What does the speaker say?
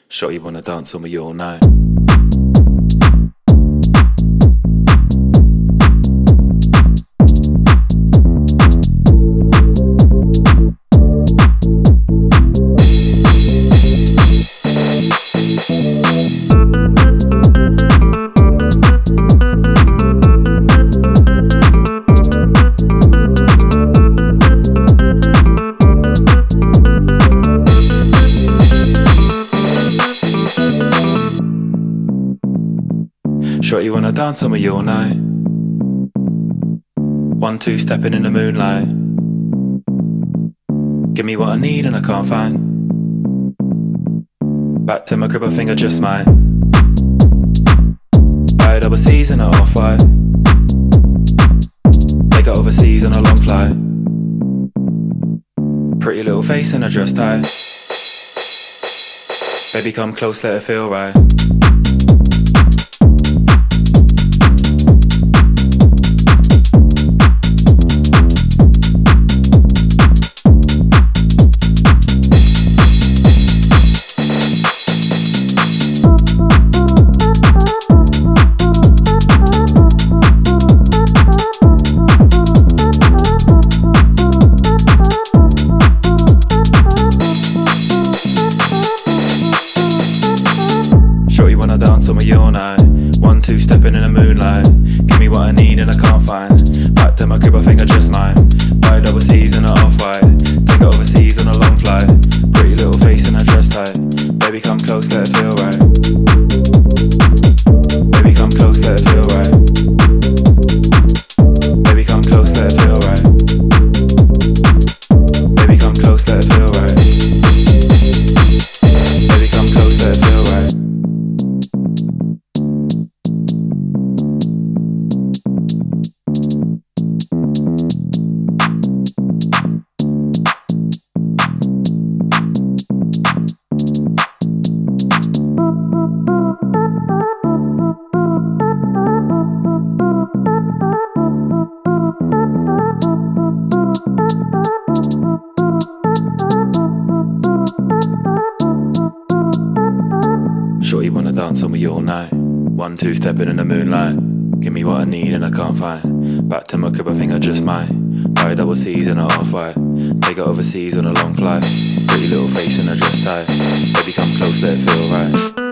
Shorty wanna dance on me all night. Shorty wanna dance on me all night. 1-2 stepping in the moonlight. Give me what I need and I can't find. Back to my crib, I think I just might buy a double C's and an off-white. Take it overseas on a long flight. Pretty little face in a dress tie. Baby come close, let it feel right. Shorty wanna dance on me all night. 1-2 stepping in the moonlight. Give me what I need and I can't find. Back to my crib, I think I just might buy a double C's and an off-white. Take it overseas on a long flight. Pretty little face in a dress tie. Baby come close, let it feel right. Baby come close, let it feel right. Baby come close, let it feel right. Baby come close, let it feel right. Baby come close, let it feel right. Shorty wanna dance on me all night. 1-2 stepping in the moonlight. Give me what I need and I can't find. Back to my crib, I think I just might buy a double C's and an off-white. Take it overseas on a long flight. Pretty little face in a dress tie. Baby come close, let it feel right.